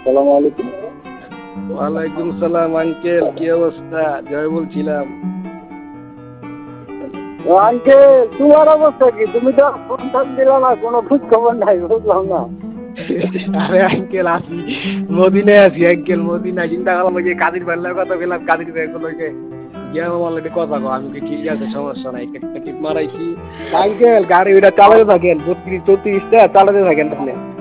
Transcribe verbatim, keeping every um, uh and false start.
আসসালামু আলাইকুম। ওয়ালাইকুম সালাম আঙ্কেল, কি অবস্থা? জয় বলছিলাম। ও আঙ্কেল, তোমার অবস্থা কি? তুমি তো ফোন টোন দিলা না, কোনো খোঁজ খবর নাই, বুঝলাম না। আরে আঙ্কেল আছি, মদিনায় আছি আঙ্কেল, মদিনায়। চিন্তা করলাম ওই যে কাদির ভাইয়ের কথা বললাম, কাদির ভাই কোনো গিয়া মারলে কথা কো, আমি কি ঠিক আছে, সমস্যা নাই, টিপ মারাইছি। আঙ্কেল গাড়ি ওইটা চালাতে থাকেন, বত্রিশ চৌত্রিশটা চালাতে থাকেন তাহলে।